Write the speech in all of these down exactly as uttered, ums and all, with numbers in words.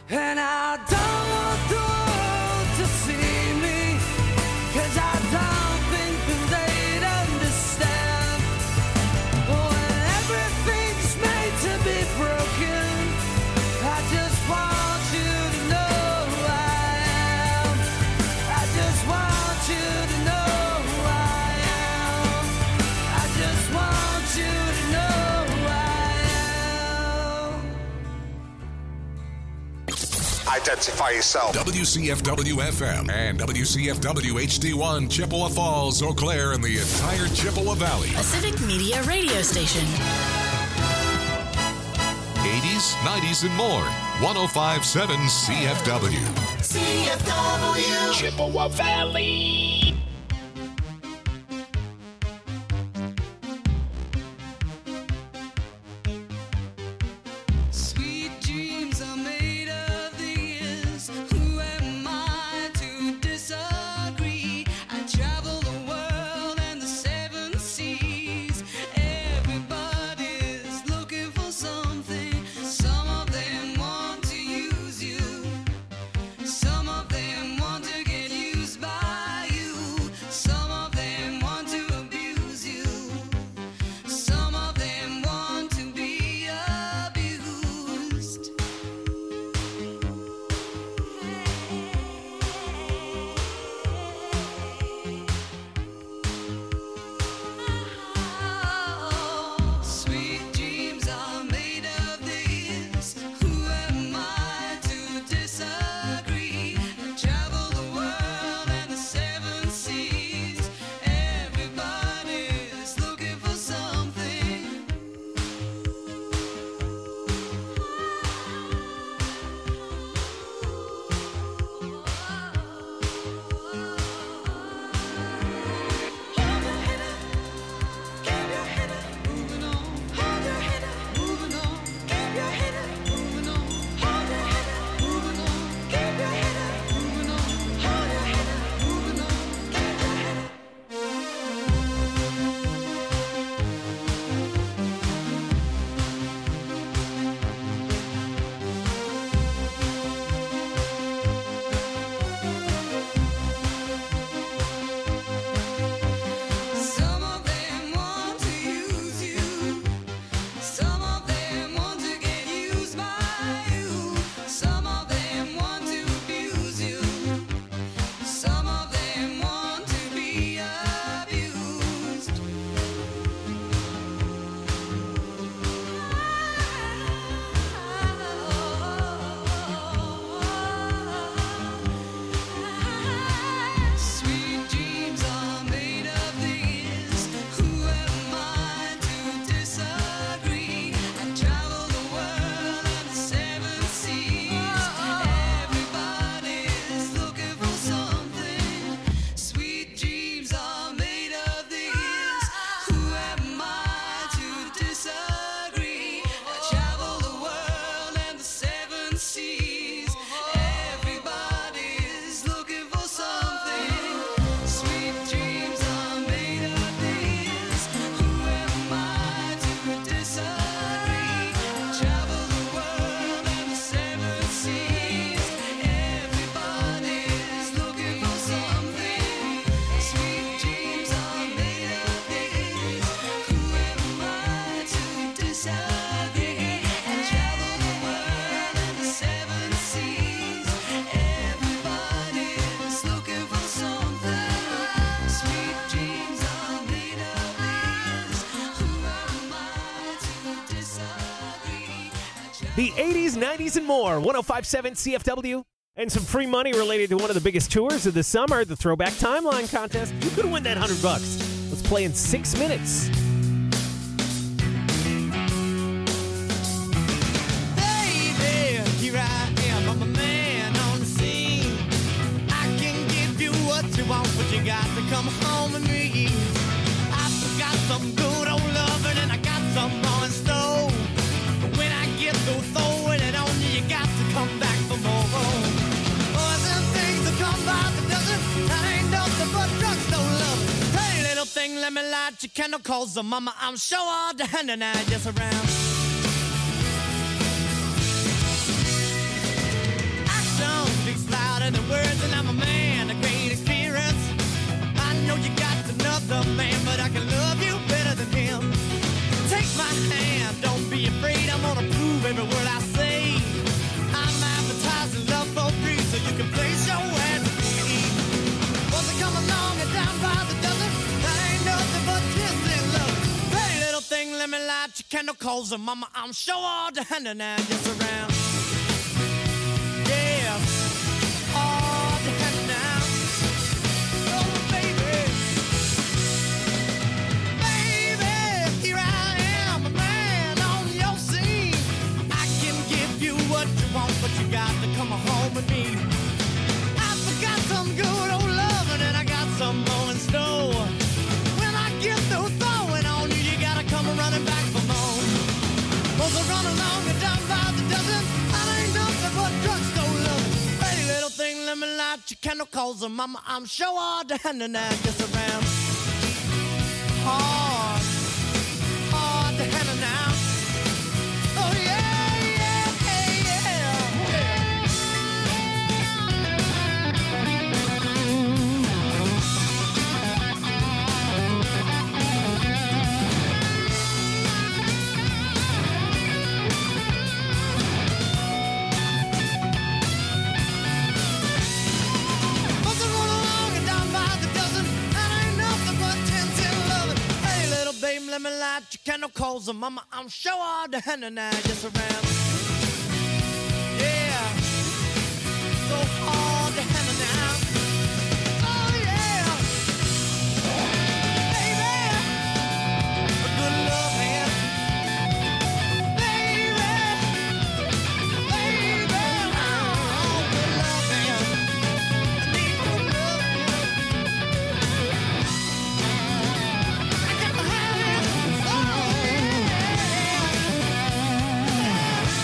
And I don't want the world to see me, 'cause I don't think that they'd understand. When everything's made to be broken, I just want you to know who I am. I just want you to know who I am. I just want you to know who I am. Identify yourself. W C F W F M and W C F W H D one, Chippewa Falls, Eau Claire, and the entire Chippewa Valley. A Civic Media radio station. eighties, nineties, and more. one oh five point seven C F W. C F W Chippewa Valley. Sweet dreams are made of these. Who am I to disagree? I travel the world and the seven seas. Everybody's looking for something. Some of them want to use you. Some of them want to get used by you. Some of them want to abuse you. Some of them want to be abused. Sweet dreams are made of this. Who am I to disagree? I travel the world and the seven seas. Everybody's looking for something. Hold your head up, keep your head up, moving on. Hold your head up, moving on. Keep your head up, moving on. Hold your head up, moving on. Keep your head up, moving on. Hold your head up, moving on. Keep your head up. Some of them want to use you. Some of them want to get used by you. Some of them want to abuse you. Some of them want to be abused. Sweet dreams are made of these. Who am I to disagree? I travel the world and the seven seas. Everybody's looking for something. Sweet dreams are made of these. Who am I to disagree? I travel the world and the seven seas. Everybody's looking for something. Sweet dreams are made of these. Who am I to disagree? I travel the world and the seven seas. Everybody's looking for something. Sweet dreams are made of these. Who am I to disagree? I travel the world and the seven seas. Everybody's looking for something. Sweet dreams are made of these. Who am I to disagree? I travel The eighties, nineties, and more. one oh five point seven C F W. And some free money related to one of the biggest tours of the summer, the Throwback Timeline Contest. You could win that one hundred bucks. Let's play in six minutes. Baby, here I am, I'm a man on the scene. I can give you what you want, but you got to come home with me. I got some good old loving and I got some more in store. But when I get through throwing it on you, you got to come back for more. Boys and things that come by the dozen, that ain't nothing but drugstore love. Hey, little thing, let me light your candle, cause the mama, I'm sure all the hand and I just around. calls her mama. I'm sure all the hand and just around. Yeah, all the hand now. Oh, baby. Baby, here I am, a man on your scene. I can give you what you want, but you got to come home with me. I forgot some good old loving, and I got some more in store. When I get through throwing on you, you gotta come running back for more. Cause I run along and down by the dozen. I ain't nothing but drugstore loving. Pretty little thing, let me light your candle. Cause her mama, I'm sure all the hand and I just around. Hard, hard to handle now. Oh yeah, yeah, yeah, yeah. Must have run along and down by the dozen. That ain't nothing but ten, ten, eleven. Hey, little babe, let me light your candle. Calls her mama, I'm sure all the hand and I just around. Yeah, so hard to handle now. Oh yeah, baby, a good loving, baby, baby, oh, good loving. I need good loving. I got to have it. Oh yeah.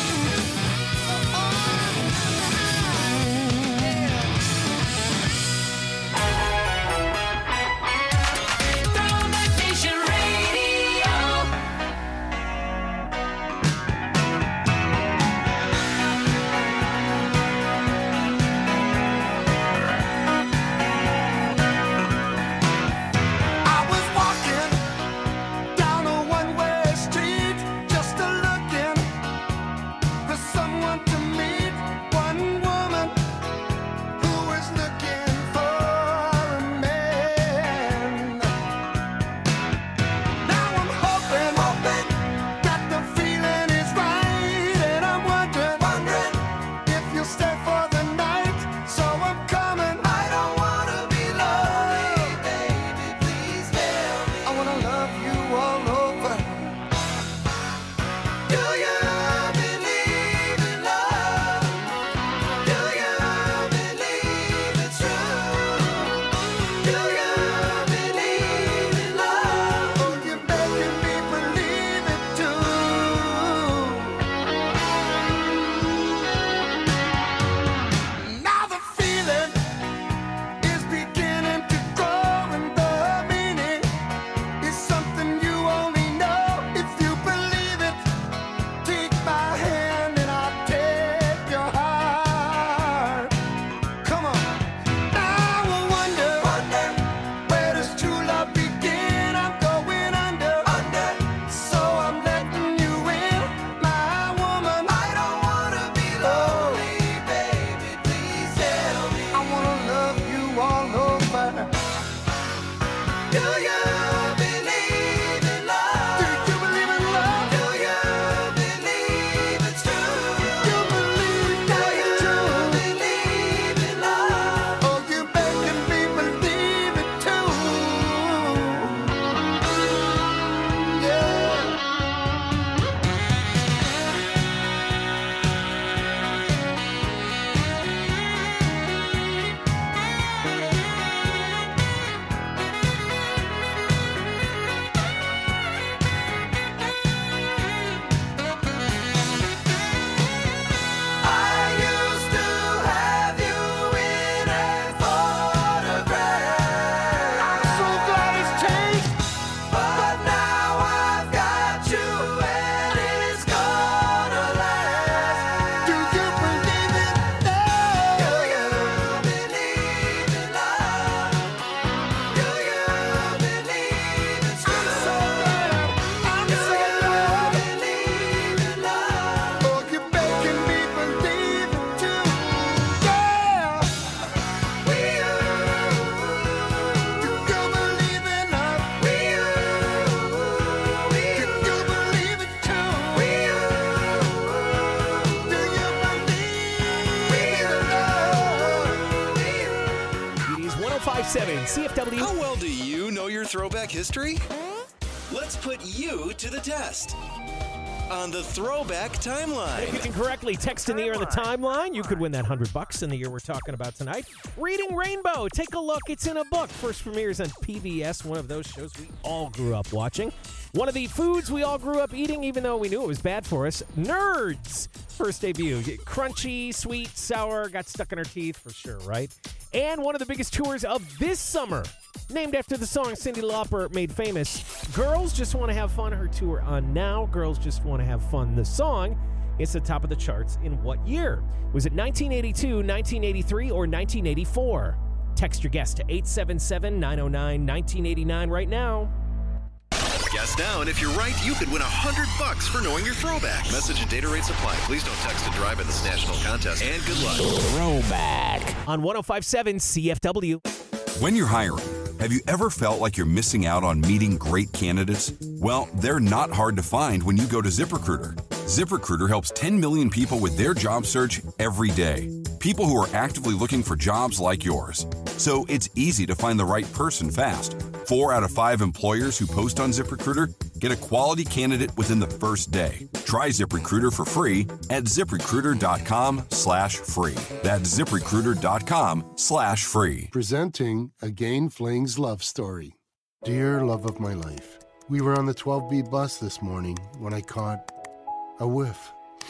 five seven C F W. How well do you know your throwback history? Let's put you to the test on the Throwback Timeline. If you can correctly text in the year in the timeline, you could win that one hundred bucks in the year we're talking about tonight. Reading Rainbow. Take a look. It's in a book. First premieres on P B S, one of those shows we all grew up watching. One of the foods we all grew up eating, even though we knew it was bad for us. Nerds. First debut. Crunchy, sweet, sour, got stuck in our teeth for sure, right? And one of the biggest tours of this summer, named after the song Cyndi Lauper made famous. Girls Just Want to Have Fun, her tour on now. Girls Just Want to Have Fun, the song. It's the top of the charts in what year? Was it nineteen eighty-two, nineteen eighty-three, or nineteen eighty-four? Text your guess to eight seven seven, nine oh nine, nineteen eighty-nine right now. Guess now, and if you're right, you could win one hundred bucks for knowing your throwback. Message and data rates apply. Please don't text to drive in this national contest, and good luck. Throwback on one oh five point seven C F W. When you're hiring, have you ever felt like you're missing out on meeting great candidates? Well, they're not hard to find when you go to ZipRecruiter. ZipRecruiter helps ten million people with their job search every day. People who are actively looking for jobs like yours. So it's easy to find the right person fast. Four out of five employers who post on ZipRecruiter get a quality candidate within the first day. Try ZipRecruiter for free at ZipRecruiter.com slash free. That's ZipRecruiter.com slash free. Presenting Again Fling's love story. Dear love of my life, we were on the twelve B bus this morning when I caught a whiff.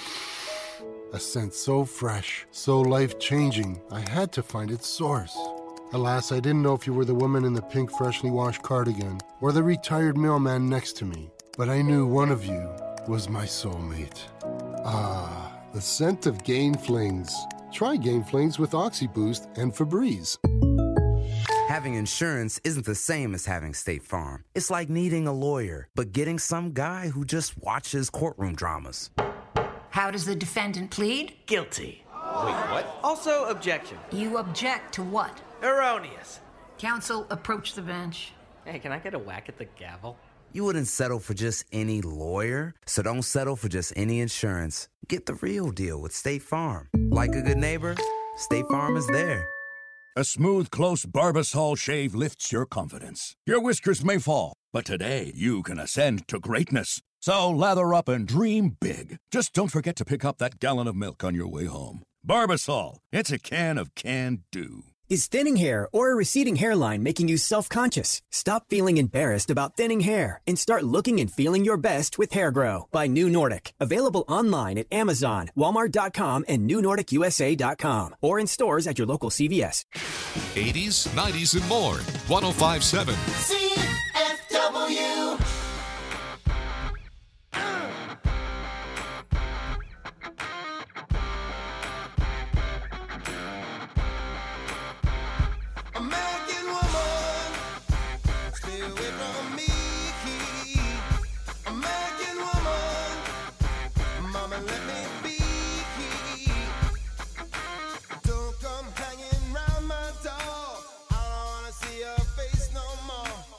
A scent so fresh, so life-changing, I had to find its source. Alas, I didn't know if you were the woman in the pink freshly washed cardigan or the retired mailman next to me, but I knew one of you was my soulmate. Ah, the scent of Gain Flings. Try Gain Flings with OxyBoost and Febreze. Having insurance isn't the same as having State Farm. It's like needing a lawyer, but getting some guy who just watches courtroom dramas. How does the defendant plead? Guilty. Wait, what? Also, objection. You object to what? Erroneous. Counsel, approach the bench. Hey, can I get a whack at the gavel? You wouldn't settle for just any lawyer, so don't settle for just any insurance. Get the real deal with State Farm. Like a good neighbor, State Farm is there. A smooth, close Barbasol shave lifts your confidence. Your whiskers may fall, but today you can ascend to greatness. So lather up and dream big. Just don't forget to pick up that gallon of milk on your way home. Barbasol, it's a can of can-do. Is thinning hair or a receding hairline making you self-conscious? Stop feeling embarrassed about thinning hair and start looking and feeling your best with HairGrow by New Nordic. Available online at Amazon, Walmart dot com, and New Nordic U S A dot com, or in stores at your local C V S. eighties, nineties, and more. one oh five point seven C F W. American woman, stay away from me. American woman, mama, let me be. Don't come hanging round my door. I don't wanna see your face no more.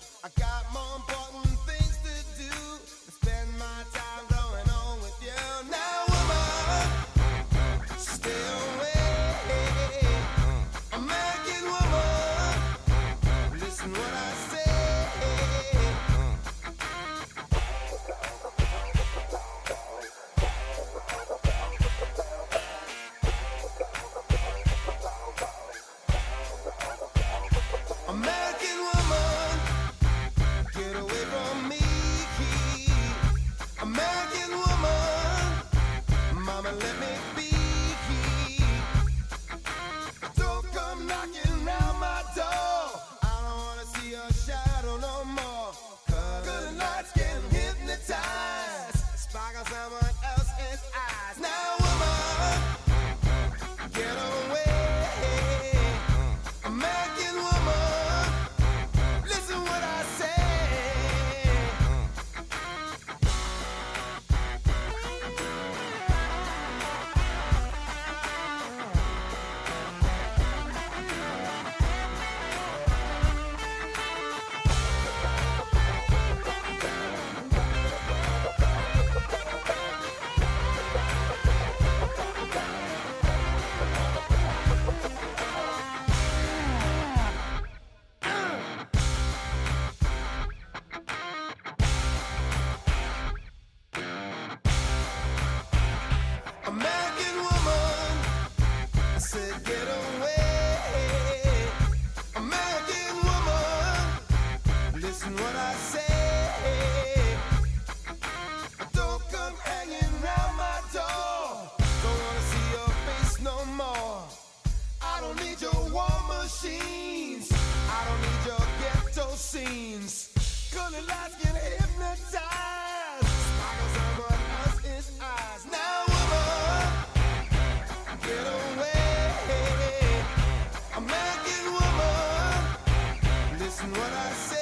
colored lights get hypnotized. Sparkles on what else is eyes. Now, woman, get away. American woman, listen what I say.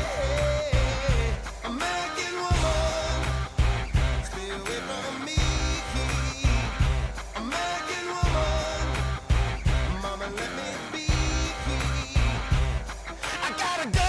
American woman, stay away from me. American woman, mama, let me be. I gotta go.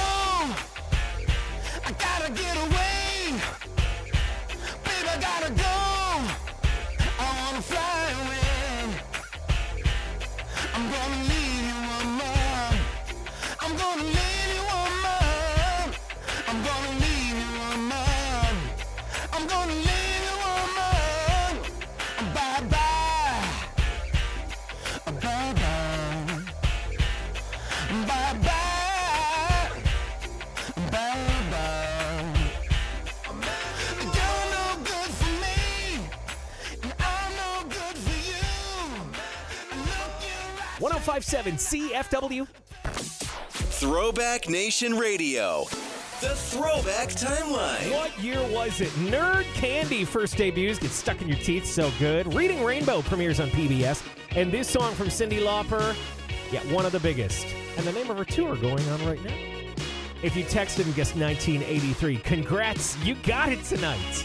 I gotta get away. Baby, I gotta go. I wanna fly away. I'm gonna leave you, woman. I'm gonna leave you, woman. I'm gonna leave you, woman. I'm gonna leave you, woman. Bye bye. Bye bye. Bye bye. Bye bye. You're no good for me, and I'm no good for you. Look you right. ten fifty-seven C F W. Throwback Nation Radio. The Throwback Timeline. What year was it? Nerd Candy first debuts, gets stuck in your teeth so good. Reading Rainbow premieres on P B S. And this song from Cyndi Lauper, yeah, one of the biggest. And the name of her tour going on right now. If you texted and guessed nineteen eighty-three, congrats, you got it tonight.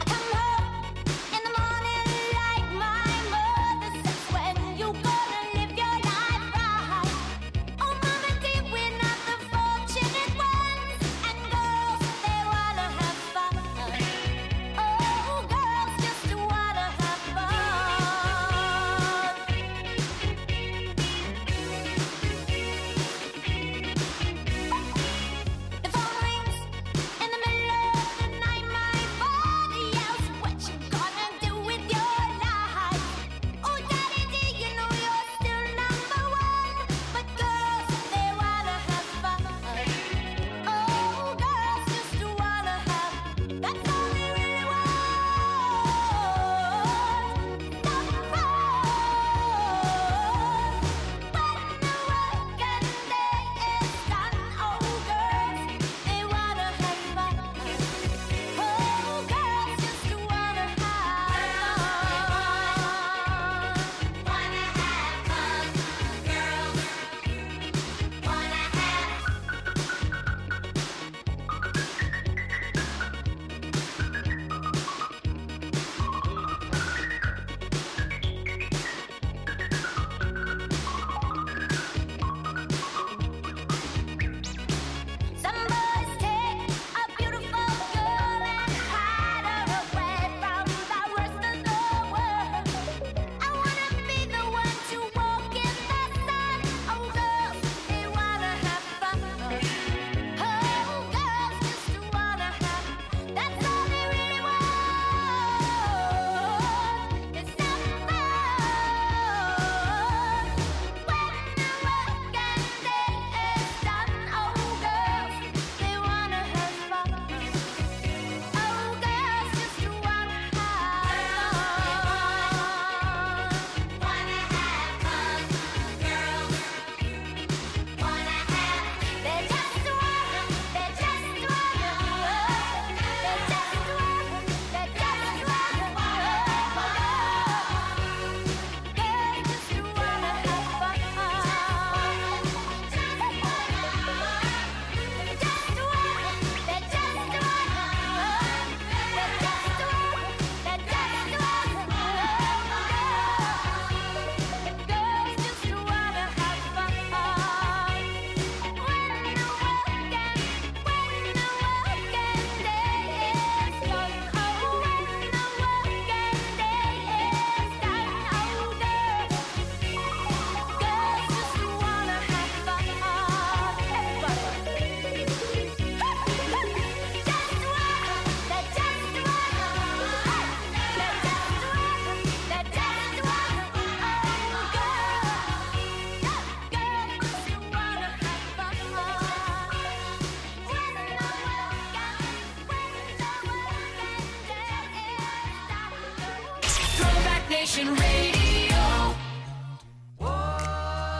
Nation Radio.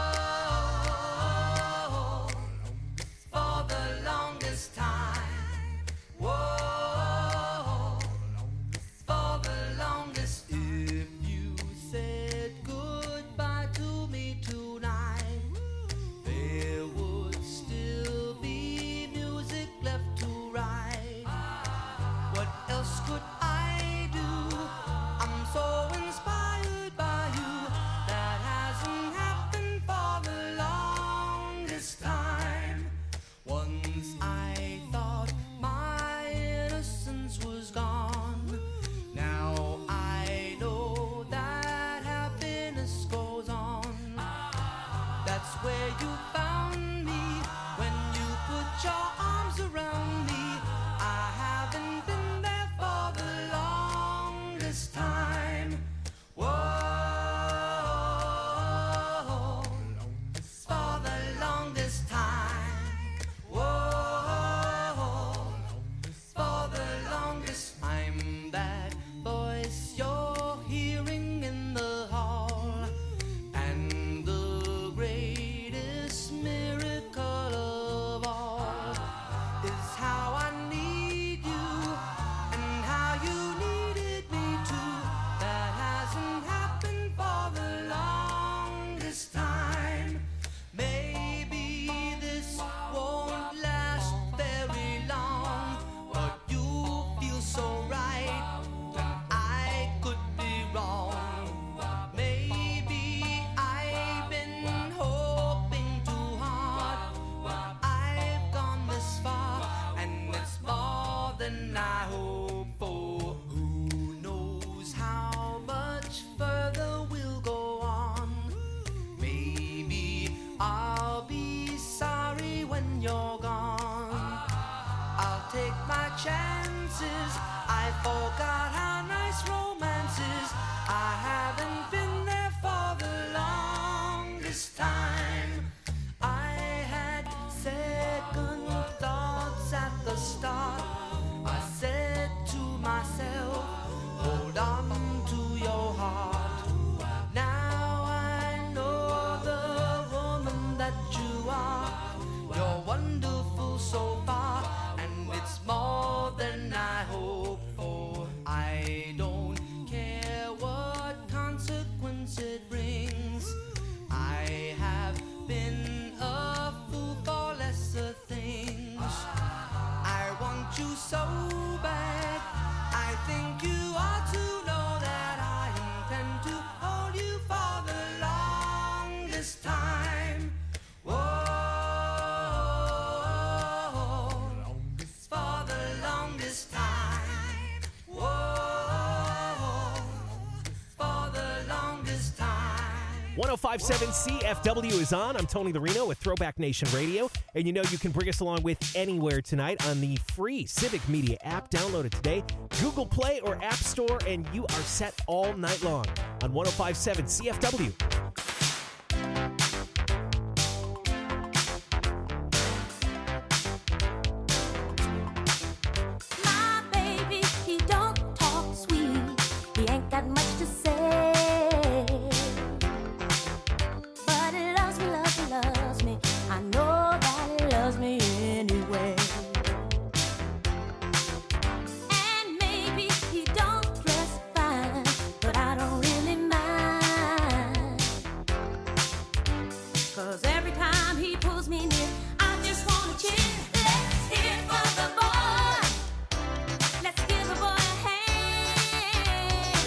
For the longest time, one oh five point seven C F W is on. I'm Tony the Reno with Throwback Nation Radio. And you know you can bring us along with anywhere tonight on the free Civic Media app. Download it today. Google Play or App Store, and you are set all night long on one oh five point seven C F W. My baby, he don't talk sweet. He ain't got much to say. But he loves me, loves me, loves me. I know that he loves me anyway. And maybe he don't dress fine, but I don't really mind. 'Cause every time he pulls me near, I just wanna cheer. Let's hear it for the boy. Let's give the boy a hand.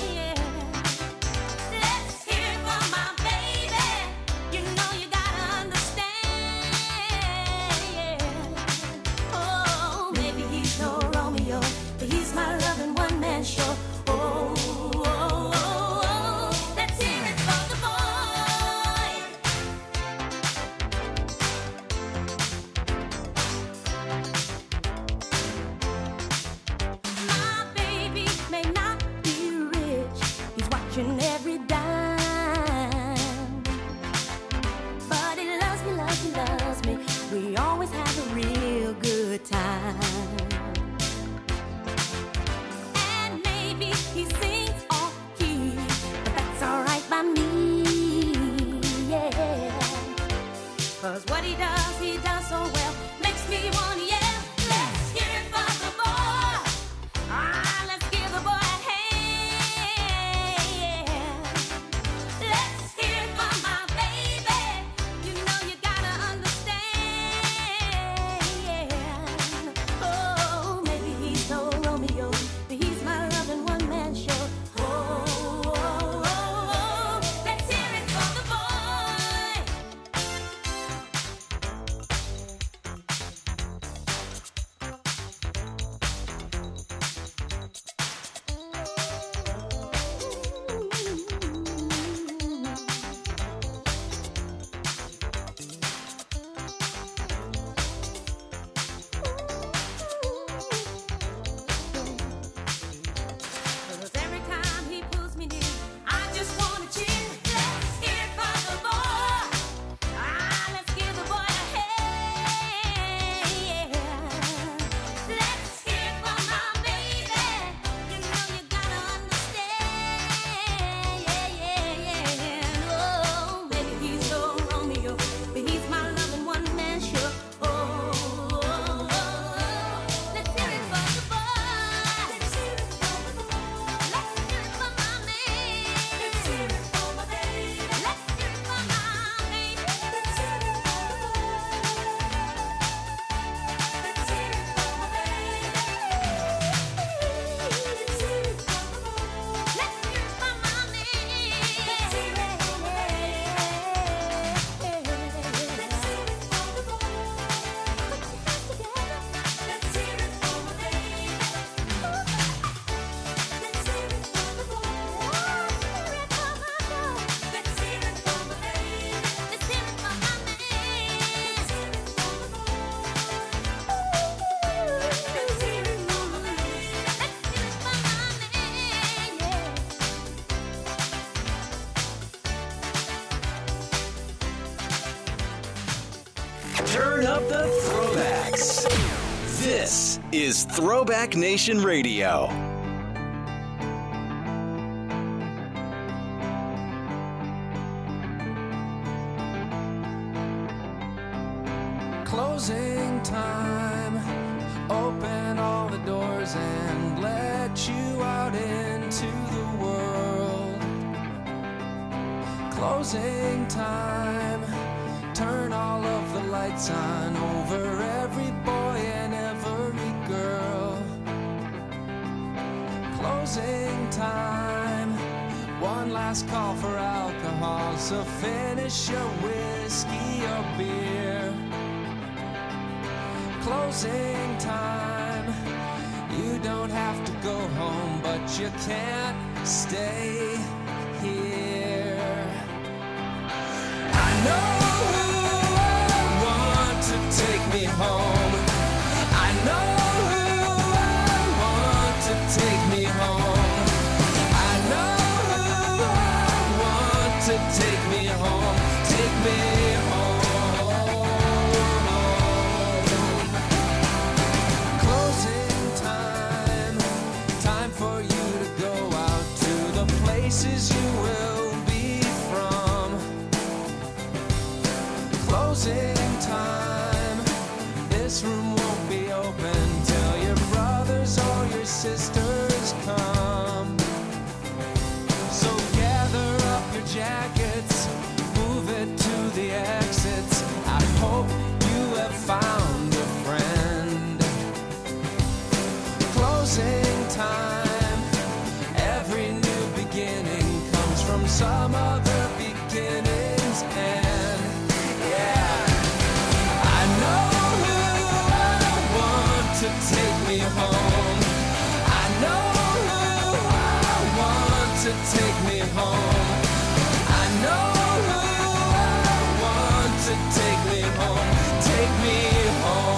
Let's hear it for my baby. You know you gotta understand. Oh, maybe he's no Romeo, but he's my loving one-man show. Oh, oh, oh, oh. Let's hear it for the boy. My baby may not be rich, he's watching every dime. But he loves me, loves me, loves me. We always have a real good time. And maybe he sings off key, but that's alright by me. Yeah. 'Cause what he does, he does so well. Makes me wanna yell. Let's hear it for the boy. Ah, let's give the boy a hand. Let's hear it for my baby. You know you gotta understand. Oh, maybe he's no Romeo, but he's my loving one-man show. Oh, oh, oh, oh. Let's hear it for the boy. Cause every time he pulls me near, I just wanna cheer. Let's hear it for the boy. Ah, let's give the boy a hand. Let's hear it for my baby. You know you gotta understand. Yeah, yeah, yeah. Oh, maybe he's no Romeo, but he's my loving one-man show. Oh, oh, oh, oh. Let's hear it for the boy. Let's hear it for the boy. Let's hear it for my man. Let's hear it for my baby. Let's hear it for my baby. Let's hear it for the boy. Let's hear it for my baby. Let's hear it for the boy. Let's hear it for my man. Let's hear it for my Turn up the throwbacks. This is Throwback Nation Radio. Closing time. Open all the doors and let you out into the world. Closing time. Turn all of the lights on over every boy and every girl. Closing time. One last call for alcohol, so finish your whiskey or beer. Closing time. You don't have to go home, but you can't stay here. me home. I know who I want to take me home. I know who I want to take me home. Take me home. Closing time. Time for you to go out to the places you will be from. Closing time. This room won't be open till your brothers or your sisters come. So gather up your jackets, move it to the exits. I hope you have found a friend. Closing time. Every new beginning comes from some other beginning's end. Yeah. I know who I want to take me home. I know who I want to take me home. I know who I want to take me home. Take me home.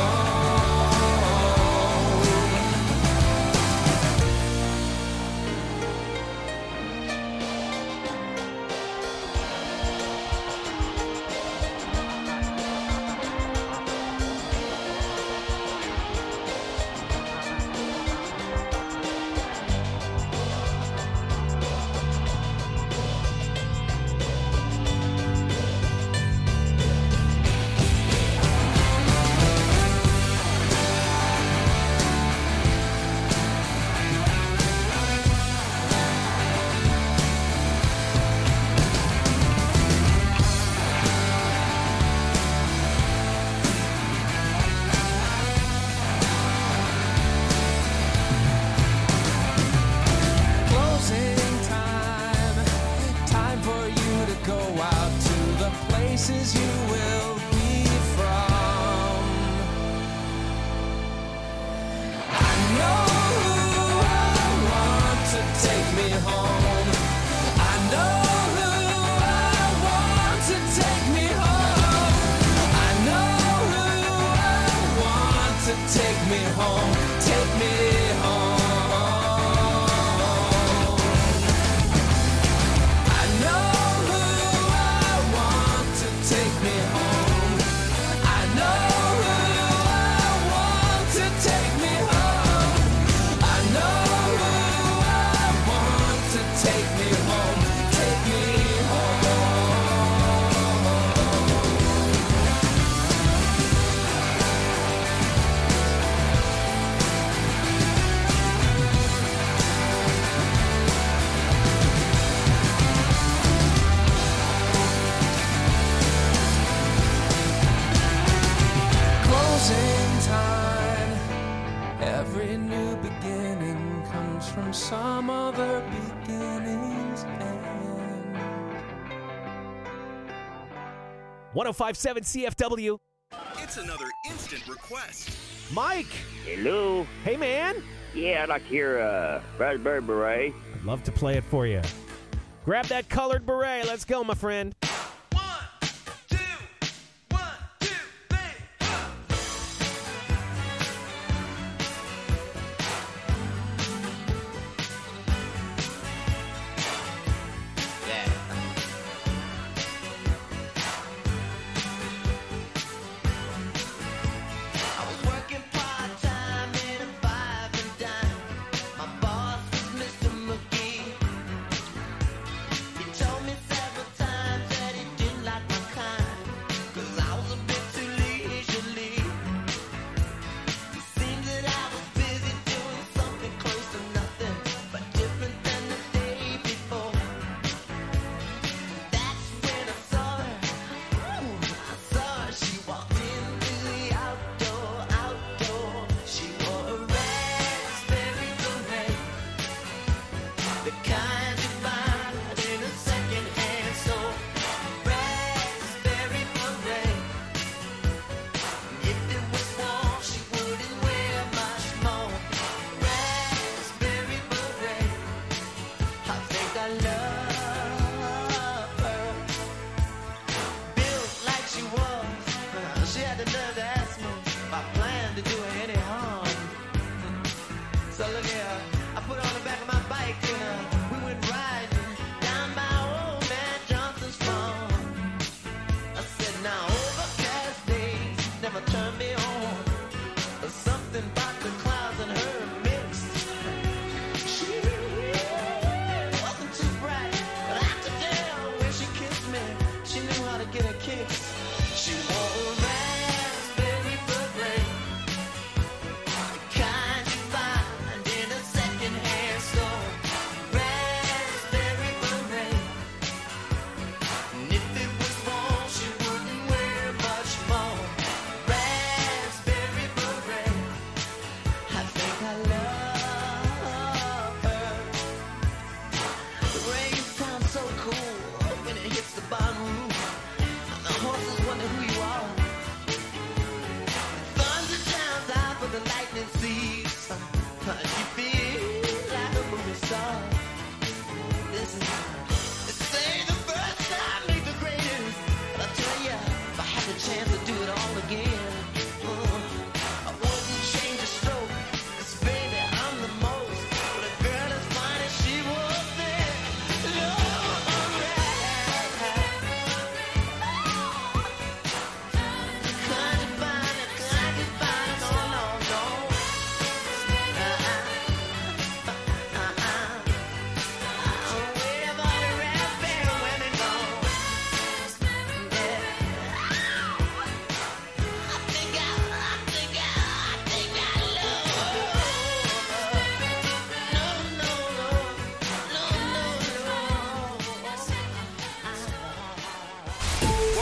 Closing time. Time for you to go out to the places you will be from. I know who I want to take me home. I know who I want to take me home. I know who I want to take me home. Take me home. I know who I want to take me home. I know who I want to take me home. I know who I want to take me home. Take me home. Closing time. Every new beginning comes from some other beginning's end. one oh five point seven C F W. It's another instant request. Mike. Hello. Hey, man. Yeah, I'd like to hear uh, Raspberry Beret. I'd love to play it for you. Grab that colored beret. Let's go, my friend. Mister McGee. He told me several times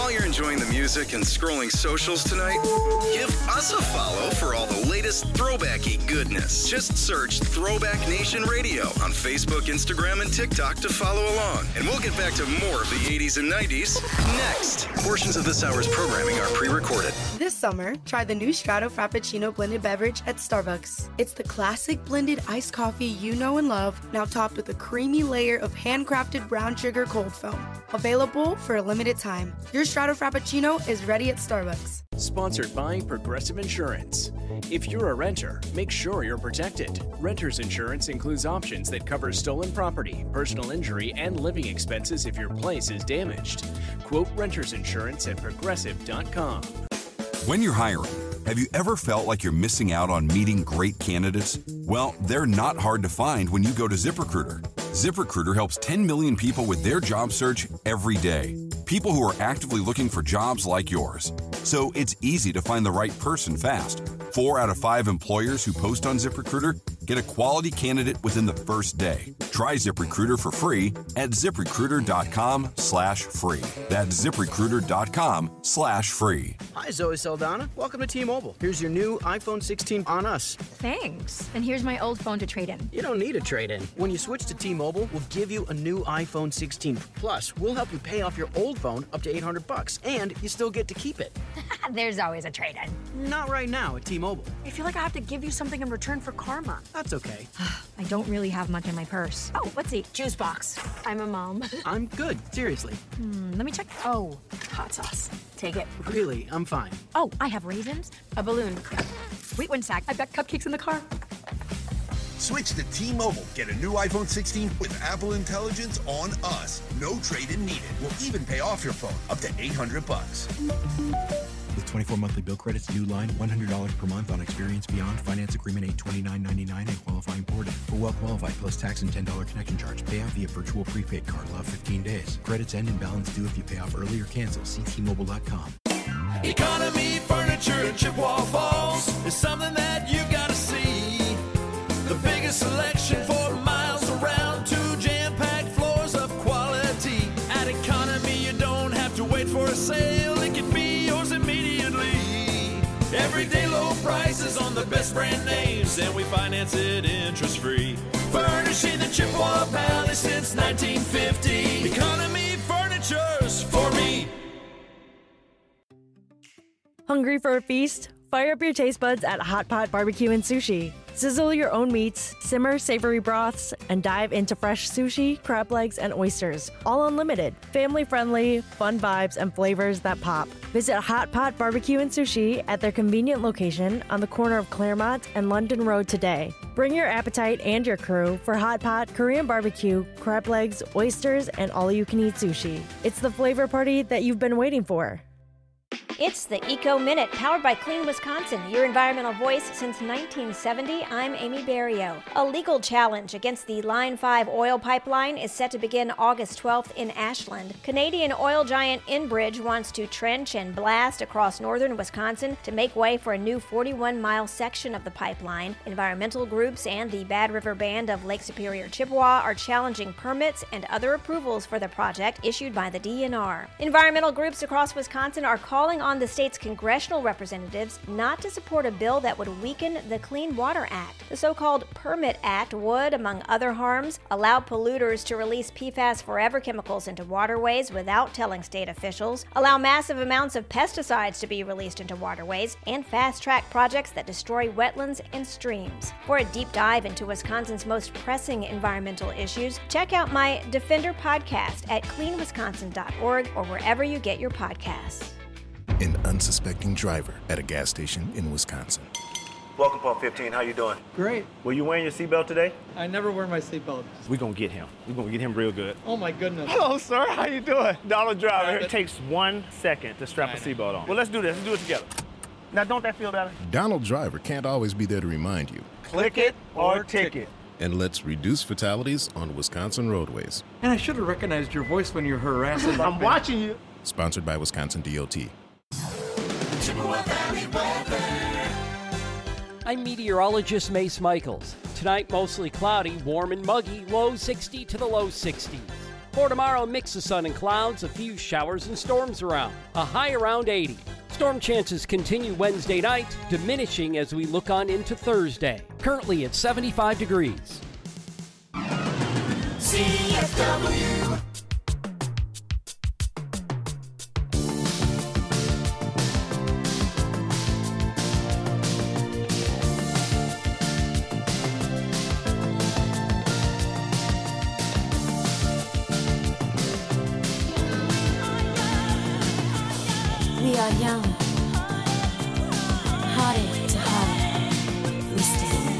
While you're enjoying the music and scrolling socials tonight, give us a follow for all the latest throwbacky goodness. Just search Throwback Nation Radio on Facebook, Instagram, and TikTok to follow along. And we'll get back to more of the eighties and nineties next. Portions of this hour's programming are pre-recorded. This summer, try the new Strato Frappuccino blended beverage at Starbucks. It's the classic blended iced coffee you know and love, now topped with a creamy layer of handcrafted brown sugar cold foam. Available for a limited time. Your Strato Frappuccino is ready at Starbucks. Sponsored by Progressive Insurance. If you're a renter, make sure you're protected. Renter's insurance includes options that cover stolen property, personal injury, and living expenses if your place is damaged. Quote renter's insurance at progressive dot com. When you're hiring, have you ever felt like you're missing out on meeting great candidates? Well, they're not hard to find when you go to ZipRecruiter. ZipRecruiter helps ten million people with their job search every day. People who are actively looking for jobs like yours. So it's easy to find the right person fast. Four out of five employers who post on ZipRecruiter get a quality candidate within the first day. Try ZipRecruiter for free at ZipRecruiter.com slash free. That's ZipRecruiter.com slash free. Hi, Zoe Saldana. Welcome to T-Mobile. Here's your new iPhone sixteen on us. Thanks. And here's my old phone to trade in. You don't need a trade-in. When you switch to T-Mobile, we'll give you a new iPhone sixteen. Plus, we'll help you pay off your old phone up to eight hundred bucks, and you still get to keep it. There's always a trade-in. Not right now at T-Mobile. I feel like I have to give you something in return for karma. That's okay. I don't really have much in my purse. Oh, let's see. Juice box. I'm a mom. I'm good. Seriously. Hmm, let me check. Oh, hot sauce. Take it. Really, I'm fine. Oh, I have raisins, a balloon. Wait one sec. I've got cupcakes in the car. Switch to T-Mobile. Get a new iPhone sixteen with Apple Intelligence on us. No trade-in needed. We'll even pay off your phone up to eight hundred bucks. With twenty-four monthly bill credits, new line, one hundred dollars per month on Experience Beyond. Finance agreement eight twenty-nine ninety-nine and qualifying ported. For well-qualified plus tax and ten dollars connection charge. Pay out via virtual prepaid card. Allow fifteen days. Credits end and balance due if you pay off early or cancel. See T Mobile dot com. Economy Furniture in Chippewa Falls is something that you gotta see. The biggest selection for miles around, two jam-packed floors of quality. At Economy, you don't have to wait for a sale. It can be yours immediately. Everyday low prices on the best brand names, and we finance it interest-free. Furnishing the Chippewa Valley since nineteen fifty. Economy Furniture's for me. Hungry for a feast? Fire up your taste buds at Hot Pot Barbecue and Sushi. Sizzle your own meats, simmer savory broths, and dive into fresh sushi, crab legs, and oysters. All unlimited. Family-friendly, fun vibes, and flavors that pop. Visit Hot Pot Barbecue and Sushi at their convenient location on the corner of Claremont and London Road today. Bring your appetite and your crew for Hot Pot, Korean barbecue, crab legs, oysters, and all-you-can-eat sushi. It's the flavor party that you've been waiting for. It's the Eco Minute, powered by Clean Wisconsin, your environmental voice since nineteen seventy. I'm Amy Barrio. A legal challenge against the Line five oil pipeline is set to begin August twelfth in Ashland. Canadian oil giant Enbridge wants to trench and blast across northern Wisconsin to make way for a new forty-one mile section of the pipeline. Environmental groups and the Bad River Band of Lake Superior, Chippewa are challenging permits and other approvals for the project issued by the D N R. Environmental groups across Wisconsin are calling on the state's congressional representatives not to support a bill that would weaken the Clean Water Act. The so-called Permit Act would, among other harms, allow polluters to release P FAS forever chemicals into waterways without telling state officials, allow massive amounts of pesticides to be released into waterways, and fast-track projects that destroy wetlands and streams. For a deep dive into Wisconsin's most pressing environmental issues, check out my Defender podcast at clean wisconsin dot org or wherever you get your podcasts. An unsuspecting driver at a gas station in Wisconsin. Welcome, Pump fifteen. How you doing? Great. Were you wearing your seatbelt today? I never wear my seatbelt. We're gonna get him. We're gonna get him real good. Oh my goodness. Hello, sir. How you doing? Donald Driver. It takes one second to strap a seatbelt on. Well, let's do this. Let's do it together. Now, don't that feel better? Donald Driver can't always be there to remind you. Click it or ticket. And let's reduce fatalities on Wisconsin roadways. And I should have recognized your voice when you're harassing. I'm watching you. Sponsored by Wisconsin D O T. I'm meteorologist Mace Michaels. Tonight, mostly cloudy, warm and muggy, low sixty to the low sixties. For tomorrow, mix of sun and clouds, a few showers and storms around. A high around eighty. Storm chances continue Wednesday night, diminishing as we look on into Thursday. Currently at seventy-five degrees. C F W. We are young, hearted to heart, we stand.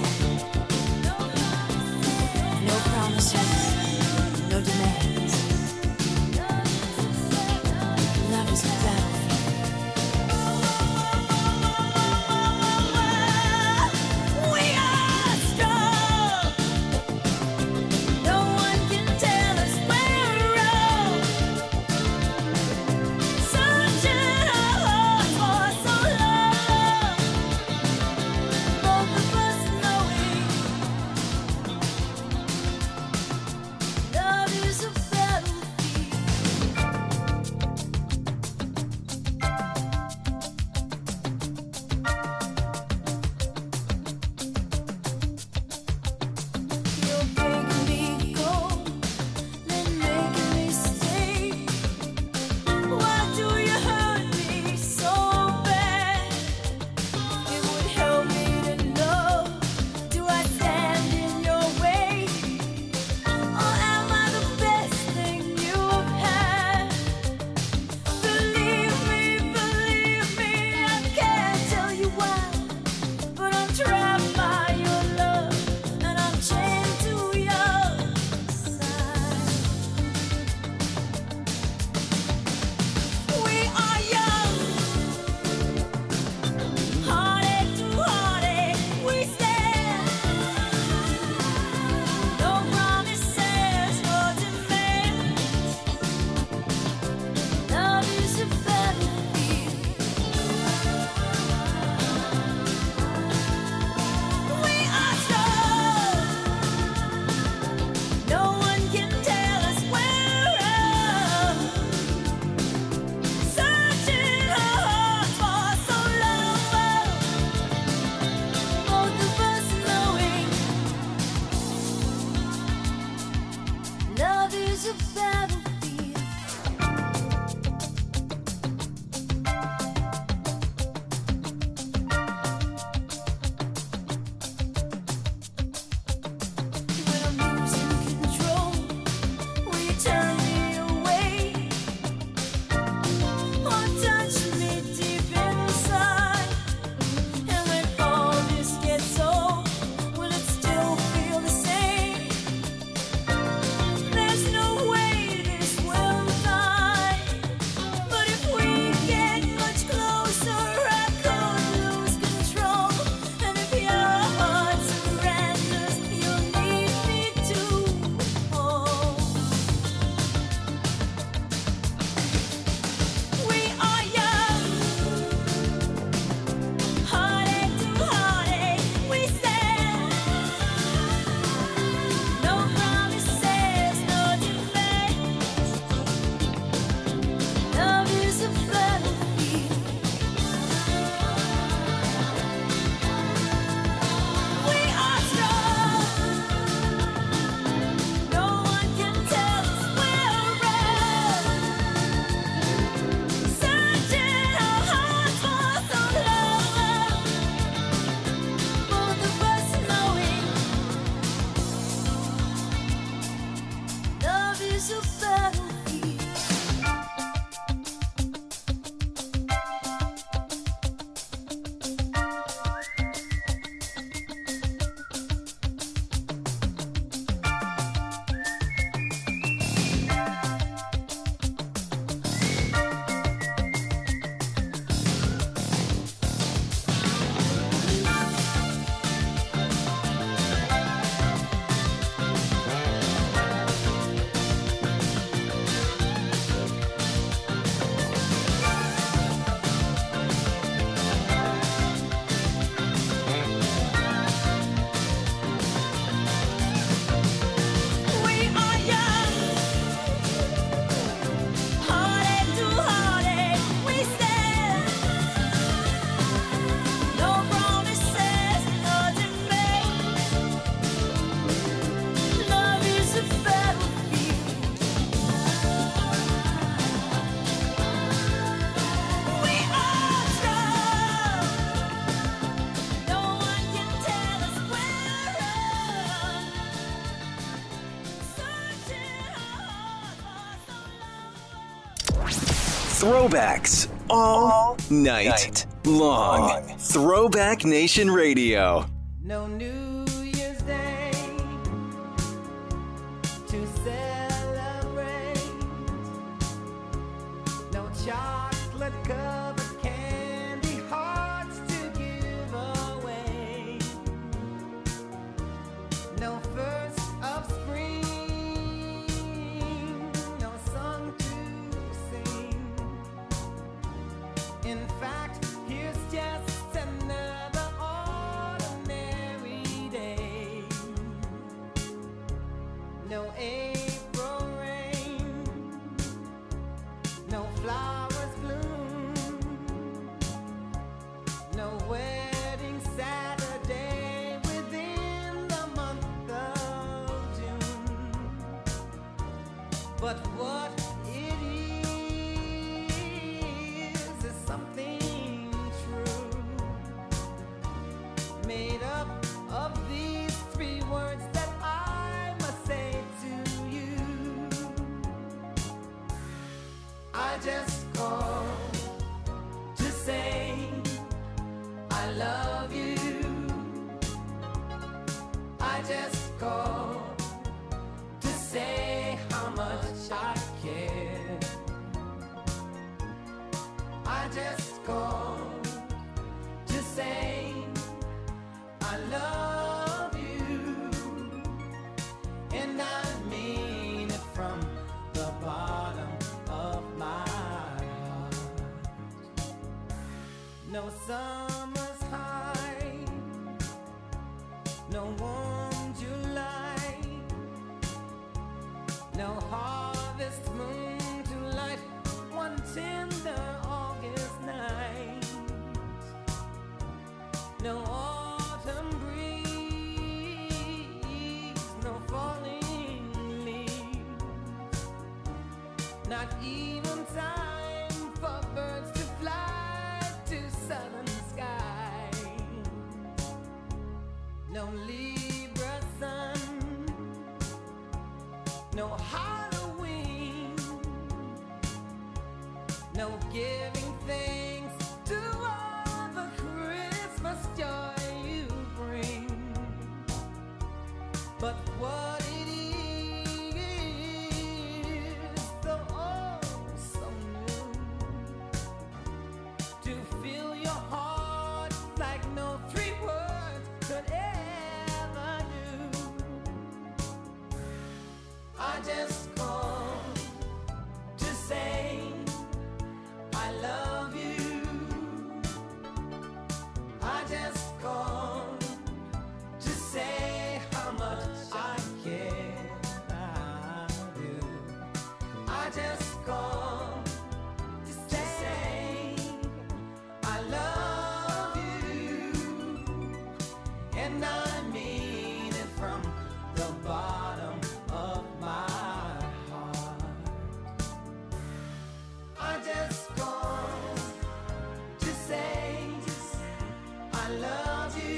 No promises, no demands. Love is a battlefield. We are strong. No one can tell us we're wrong. Searching our hearts for so long. Throwbacks all, night, night long. long. Throwback Nation Radio. No New Year's Day to celebrate. No chocolate covered candy hearts to give away. No first of spring, no song to sing. In fact, here's just another ordinary day. No April rain, no flowers bloom, no wedding Saturday within the month of June. But what it is is something true, made up of these three words that I must say to you. I just called to say I love you. I just called to say how much I care. I just called to say I love you, and I mean it from the bottom of my heart. No summer's high, no warm July, no harvest moon to light one tender August night, no autumn breeze, no falling leaves, not even time for birds to fly to southern skies, no Libra sun, no Halloween, no giving thanks to all the Christmas joy you bring. But what it is, the oh so new, to fill your heart like no three words could ever do. I just called to say I love you. I just called to say how much I care. I do. I just called to say I love you, and I mean it from the bottom of my heart. I just called to say I love you.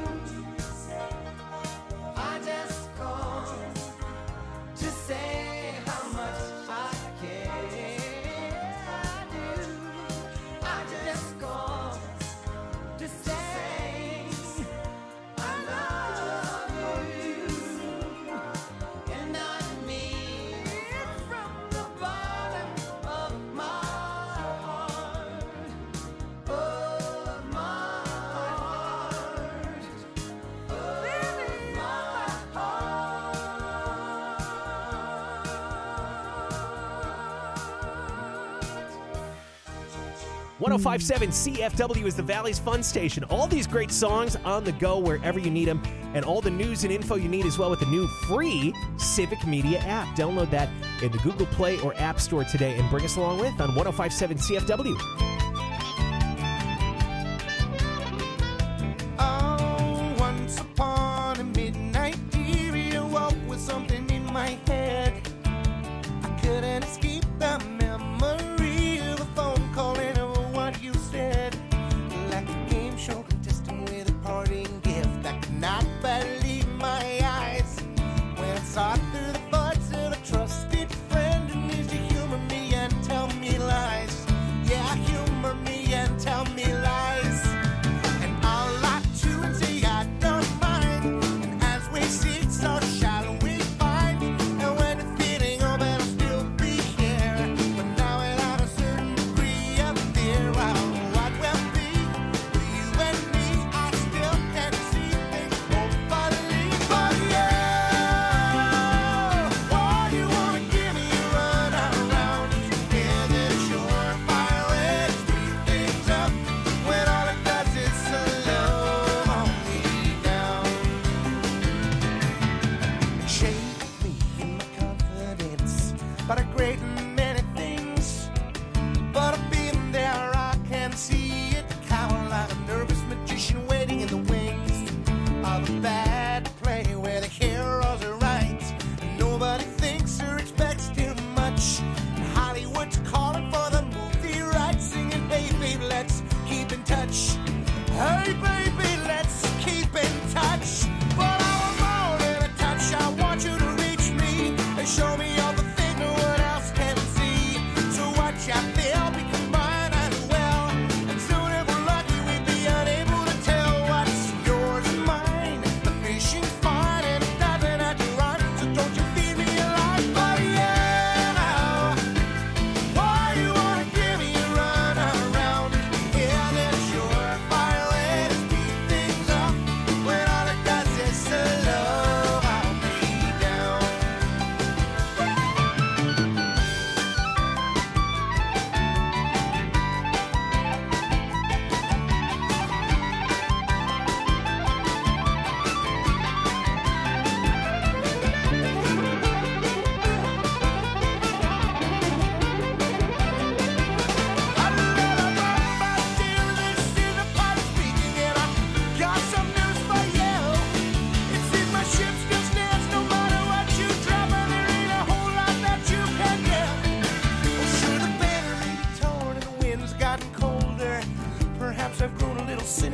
I just called to say how much I care. I do. I just called to say I love you, and I mean it from the bottom of my heart, of my heart, of my one oh five point seven C F W is the Valley's fun station. All these great songs on the go wherever you need them, and all the news and info you need as well with the new free Civic Media app. Download that in the Google Play or App Store today and bring us along with on one oh five point seven C F W. Oh, once upon a midnight period, walk with something in my head. I couldn't escape the memory of a phone call and of what you said. Like a game show contestant with a parting gift, I could not believe my eyes when I saw through the voice of a trusted friend who needs to humor me and tell me lies.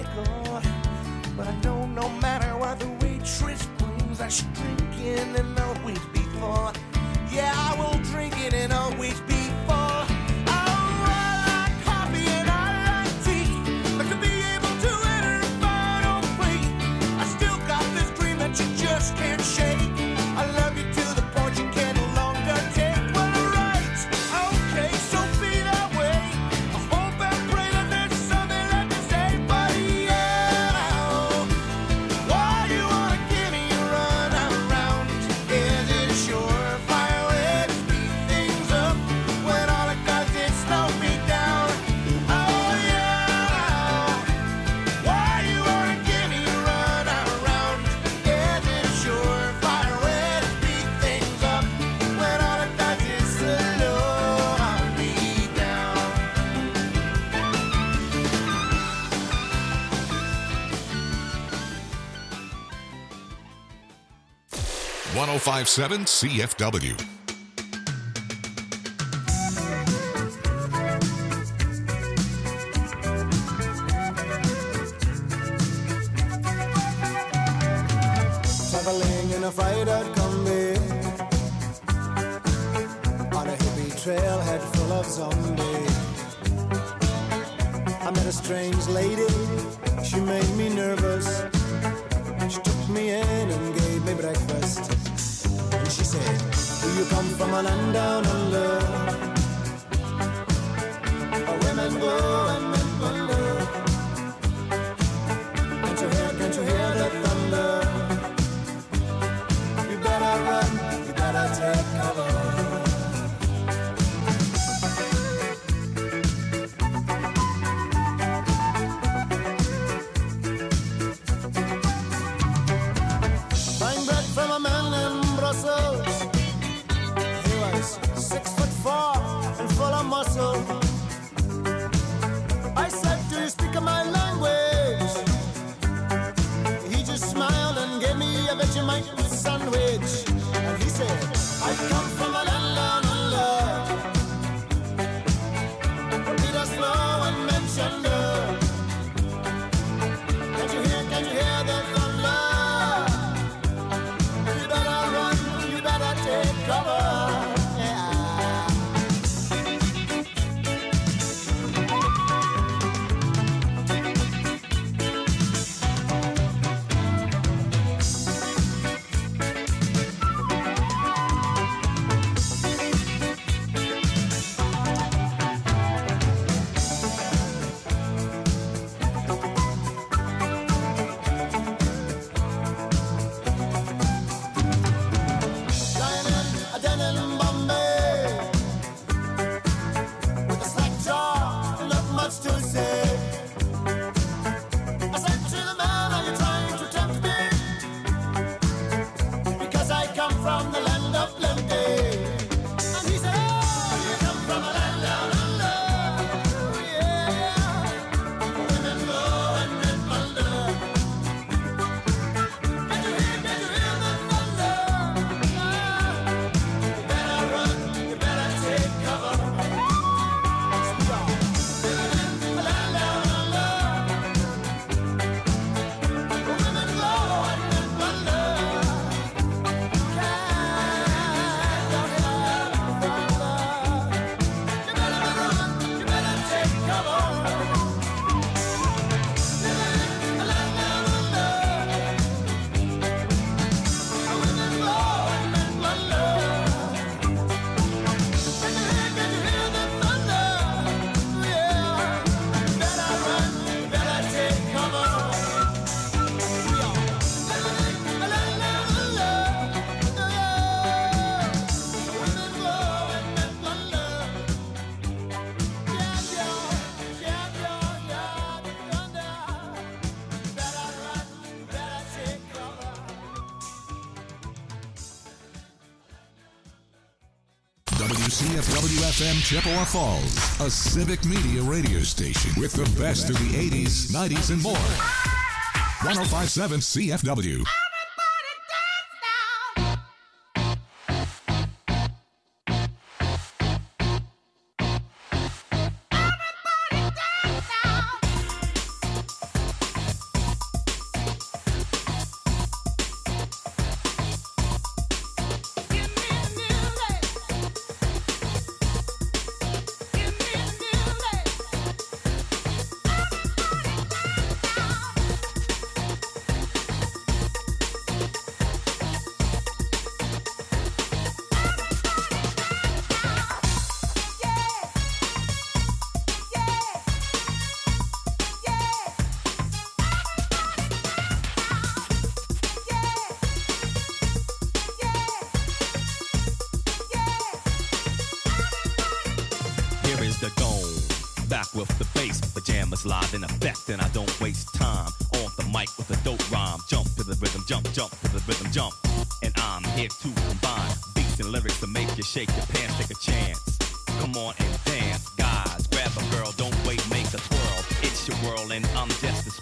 nickel. But I know no matter what the waitress brings, I should drink it and always be full. Yeah, I will drink it and always be full. Oh, I like coffee and I like tea, but to be able to enter a final plate, I still got this dream that you just can't shake. I love you to the point you can no longer take. Well, right, okay, so be that way. I hope and pray that there's something left to say, but yeah, why you wanna give me a run around? Is it a surefire way to speed things up when all it does is slow me down? Oh yeah, why you wanna give me a run around? Is it a surefire way to speed things up when all it does is slow me down? one oh five point seven C F W. Traveling in a fried out Kombi on a hippie trailhead full of zombies. I met a strange lady, she made me nervous. She took me in and gave me breakfast. And she said, do you come from a land down under? Where women go and men wonder. Can't you hear, can't you hear the thunder? You better run, you better take cover. Buying bread from a man in Brussels. He was six foot four and full of muscle. I said, do you speak my language? He just smiled and gave me a Vegemite sandwich. And he said, I come from a land down under, where Peter's flow and men chunder. Can't you hear, can't you hear the thunder? You better run, you better take cover. Yeah. Lying in a den in Bombay with a slack jaw, not much to say. I said to the man, are you trying to tempt me? Because I come from the land of plenty. And he said, oh, you come from a land down under. Yeah, women go and men wonder. Can't you hear, can't you hear the thunder? You better run, you better take cover. Living in a land down under, where women go and men wonder. Can't you hear the thunder? You better run, you better take cover. Living in a land down under, where women go and men wonder. Can you hear, can you hear the thunder? Yeah. You better run, you better take cover. We are living in a land down under. Yeah. Women go and men wonder. Yeah, yeah, yeah, yeah, yeah, the thunder. You better run, you better take cover. W C F W F M Chippewa Falls, a civic media radio station with the best of the eighties, nineties, and more. one oh five point seven C F W. back with the bass. Pajamas live in effect, and I don't waste time on the mic with a dope rhyme. Jump to the rhythm, jump, jump to the rhythm, jump. And I'm here to combine beats and lyrics to make you shake your pants, take a chance. Come on and dance, guys. Grab a girl, don't wait, make a twirl. It's your world, and I'm just a